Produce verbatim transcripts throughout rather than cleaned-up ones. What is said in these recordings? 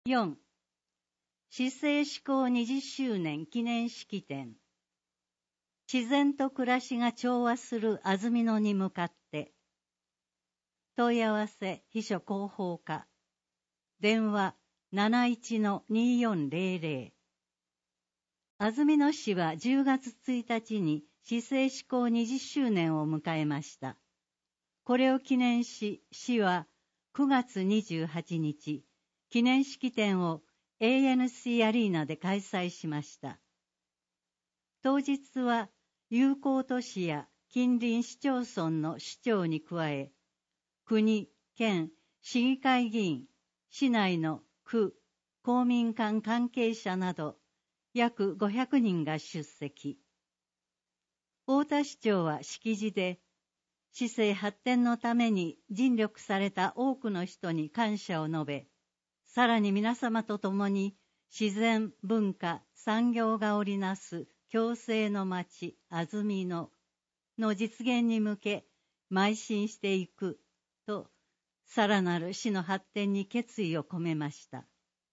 よん. 市政施行にじゅっしゅうねん記念式典。自然と暮らしが調和する安曇野に向かって。問い合わせ秘書広報課。電話 なないちのにーよんゼロゼロ。安曇野市はじゅうがつついたちに市政施行にじゅっしゅうねんを迎えました。これを記念し、市はくがつにじゅうはちにち、記念式典を エーエヌシー アリーナで開催しました。当日は友好都市や近隣市町村の市長に加え、国、県、市議会議員、市内の区、公民館関係者など約ごひゃくにんが出席。太田市長は式辞で、市政発展のために尽力された多くの人に感謝を述べ、さらに皆様と共に自然、文化、産業が織りなす共生の町、安曇野の実現に向け邁進していくと、さらなる市の発展に決意を込めました。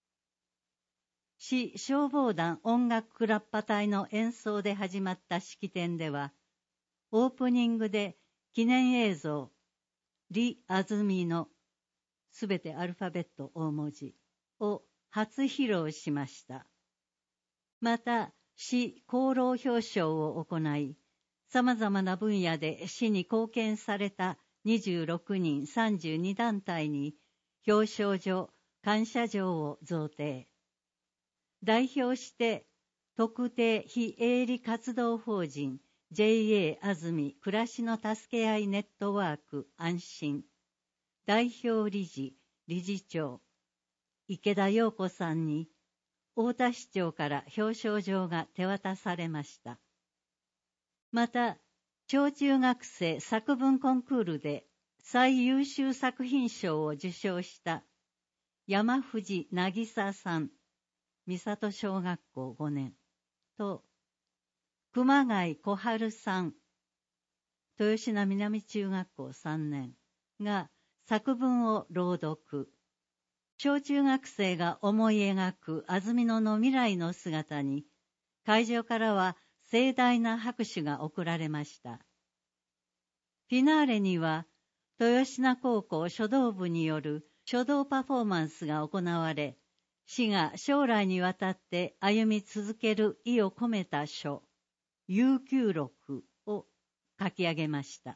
市消防団音楽クラッパ隊の演奏で始まった式典では、オープニングで記念映像、リ・安曇野、すべてアルファベット大文字を初披露しました。また、市功労表彰を行い、様々な分野で市に貢献されたにじゅうろくにんさんじゅうにだんたいに表彰状、感謝状を贈呈。代表して特定非営利活動法人 ジェイエー 安曇暮らしの助け合いネットワーク安心代表理事理事長池田陽子さんに太田市長から表彰状が手渡されました。また小中学生作文コンクールで最優秀作品賞を受賞した山藤渚さん三郷小学校ごねんと熊谷小春さん豊品南中学校さんねんが作文を朗読。小中学生が思い描く安曇野の未来の姿に会場からは盛大な拍手が送られました。フィナーレには豊品高校書道部による書道パフォーマンスが行われ、市が将来にわたって歩み続ける意を込めた書、悠久録を書き上げました。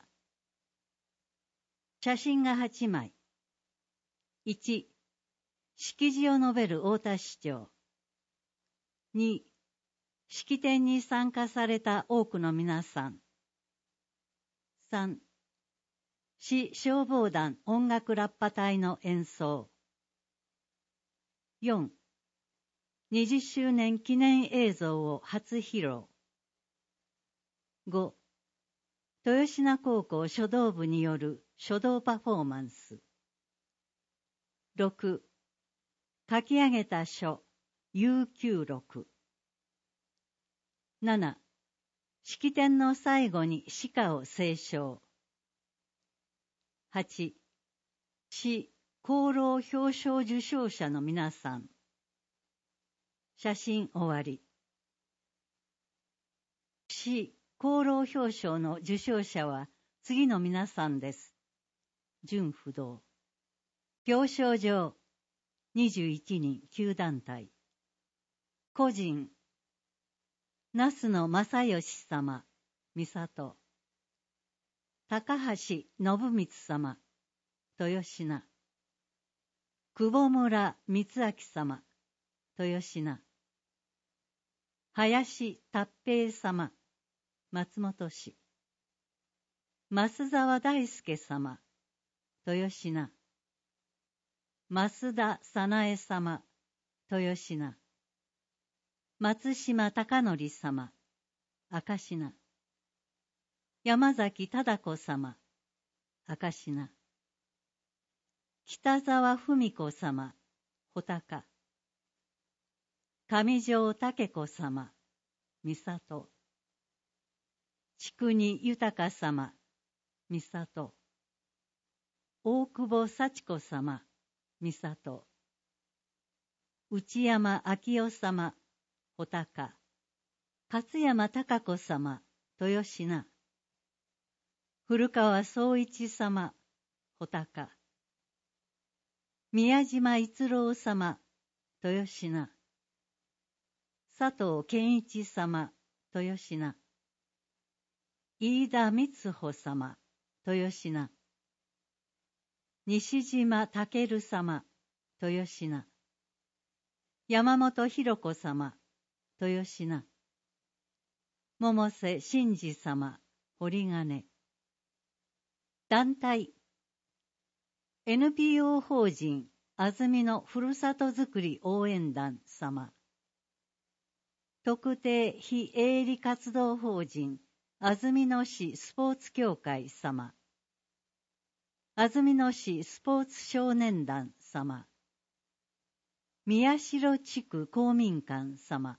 写真がはちまい。いち、式辞を述べる太田市長。に、式典に参加された多くの皆さん。さん、市消防団音楽ラッパ隊の演奏。よん、にじゅっしゅうねん記念映像を初披露。ご、豊品高校書道部による書道パフォーマンス。ろく、書き上げた書、悠久録。なな、式典の最後に詩歌を斉唱。はち、市功労表彰受賞者の皆さん。写真終わり。市功労表彰の受賞者は次の皆さんです。順不動。表彰状にじゅういちにんきゅうだんたい。個人那須野正義様、三郷。高橋信光様、豊品。久保村光明様、豊品。林達平様、松本市。増沢大輔様、豊品。増田早苗様、豊品。松島貴則様、赤品。山崎忠子様、赤品。北沢文子様、穂高。上条武子様、三郷。千国豊様、三郷。大久保幸子様、三郷。 内山昭夫様、穂高。勝山貴子様、豊品。古川宗一様、穂高。宮島一郎様、豊品。佐藤健一様、豊品。飯田光穂様、豊品。西島健様、豊品。山本博子様、豊品。百瀬真嗣様、堀金。団体 エヌピーオー 法人安曇野ふるさとづくり応援団様。特定非営利活動法人安曇野市スポーツ協会様。安曇野市スポーツ少年団様。宮代地区公民館様。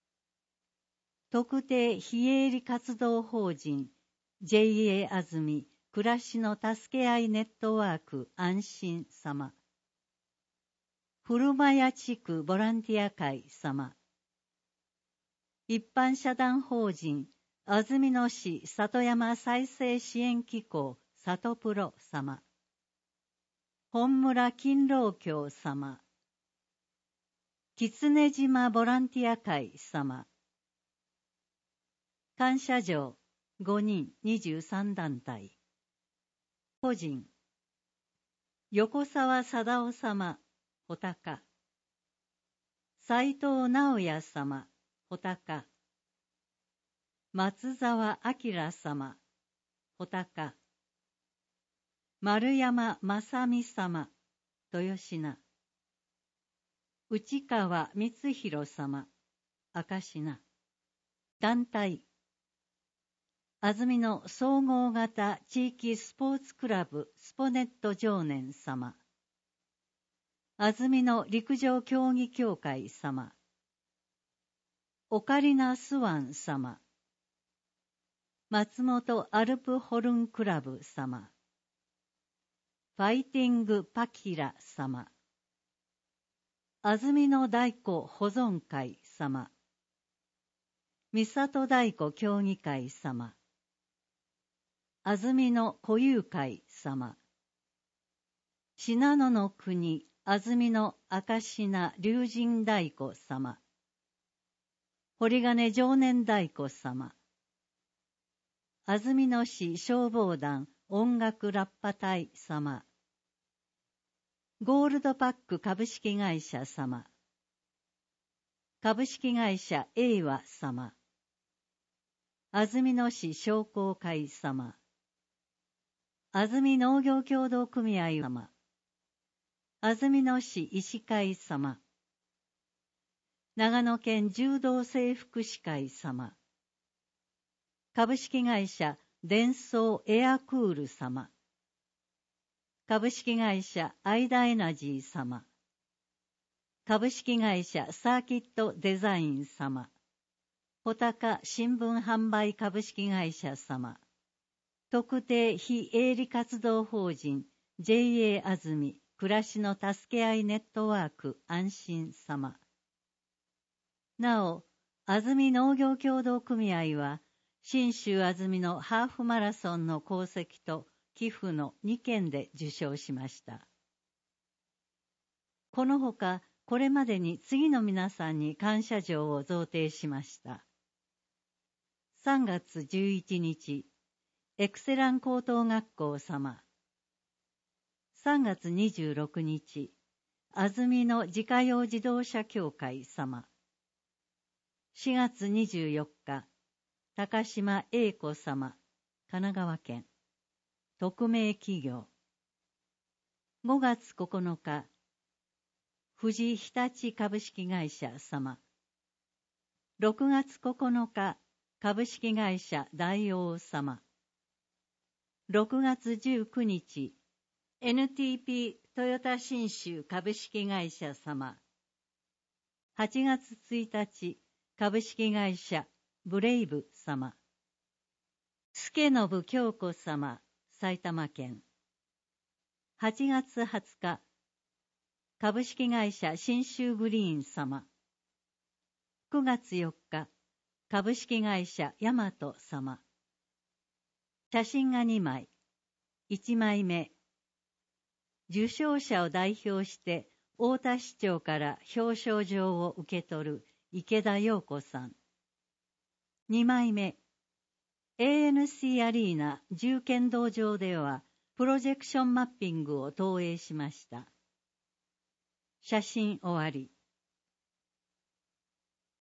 特定非営利活動法人 ジェイエー 安曇暮らしの助け合いネットワーク安心様。古間屋地区ボランティア会様。一般社団法人安曇野市里山再生支援機構里プロ様。本村勤労協様。狐島ボランティア会様。感謝状ごにんにじゅうさん団体。個人横澤貞夫様、穂高。斉藤直也様、穂高。松沢明様、穂高。丸山正美様、豊品。内川光弘様、明品。団体安曇野総合型地域スポーツクラブスポネット常念様。安曇野陸上競技協会様。オカリナスワン様。松本アルプホルンクラブ様。ファイティングパキラ様。安曇野太鼓保存会様。三郷太鼓協議会様。安曇野固有会様。信濃の国安曇野赤品龍神太鼓様。堀金常念太鼓様。安曇野市消防団音楽ラッパ隊様。ゴールドパック株式会社様。株式会社栄和様。安曇野市商工会様。安曇農業協同組合様。安曇野市医師会様。長野県柔道整復師会様。株式会社デンソーエアクール様。株式会社アイダエナジー様。株式会社サーキットデザイン様。穂高新聞販売株式会社様。特定非営利活動法人 ジェイエー 安曇暮らしの助け合いネットワーク安心様。なお、安曇農業協同組合は、信州安曇のハーフマラソンの功績と寄付のにけんで受賞しました。このほか、これまでに次の皆さんに感謝状を贈呈しました。さんがつじゅういちにち、エクセラン高等学校様。さんがつにじゅうろくにち、安曇野自家用自動車協会様。しがつにじゅうよっか、高島英子様、神奈川県。匿名企業。ごがつここのか、富士日立株式会社様。ろくがつここのか、株式会社大王様。ろくがつじゅうくにち、エヌティーピー トヨタ信州株式会社様。はちがつついたち、株式会社ブレイブ様。助信京子様、埼玉県。はちがつはつか、 株式会社信州グリーン様。くがつよっか、株式会社ヤマト様。写真がにまい。いちまいめ。受賞者を代表して太田市長から表彰状を受け取る池田陽子さん。にまいめ。エーエヌシー アリーナ重剣道場ではプロジェクションマッピングを投影しました。写真終わり。